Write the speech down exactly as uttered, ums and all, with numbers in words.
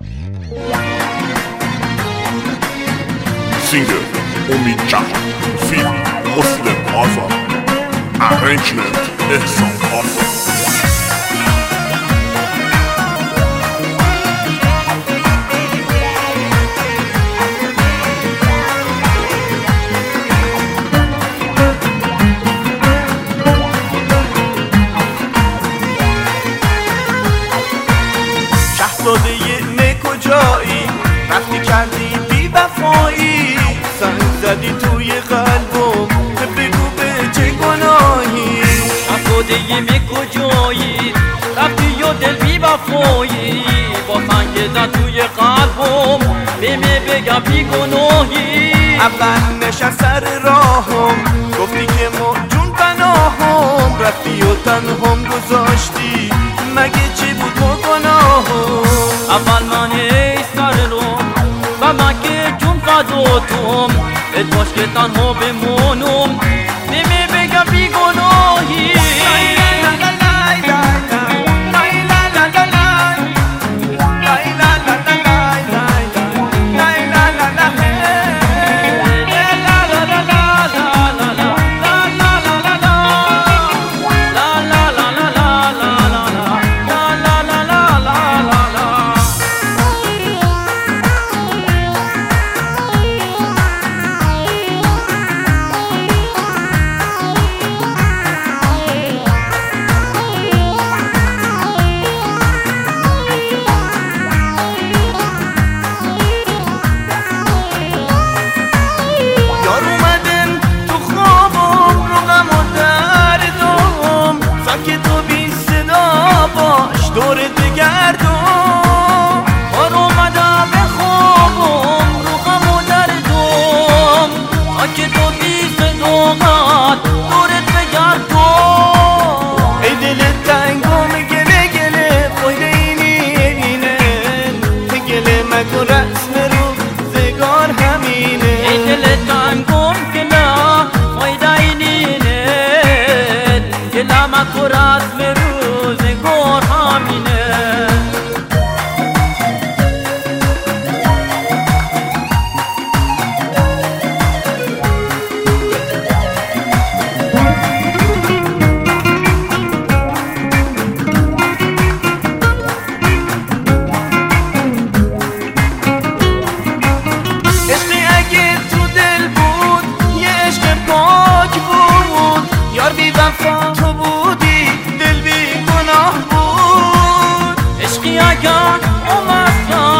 Singer Umid Jahan, Feat Muslim Azam, Arrangement Ihsan Azam. شهزاده می کجایی رفتی کردی بی وفایی زنگ زدی توی قلبم بگو به چه گناهی شهزاده می کجایی رفتی و دل بی وفایی با زنگ زد توی قلبم به می بگم بی گناهی اول نشست سر راهم گفتی که ما جون پناهم رفتی و تنهم گذاشتی مگه چی بود ما گناهم اول من ای سر رو و من که جون فداتم ادواش که تنها بمونم نمی بگم بی گناهی دورت بگردم بار اومدم به خوابم رو غم و دردم خاک تو بی صداقت دورت بگردم ای دلت تنگم گله گله فایده اینی اینه گله مکن رسم روزگار همینه ای دلت تنگم گله فایده اینه گله مکن رسم روزگار همینه عشقی اگه تو دل بود یه عشق پاک بود یار بی وفا تو بودی دل بی گناه بود عشقی اگر اومد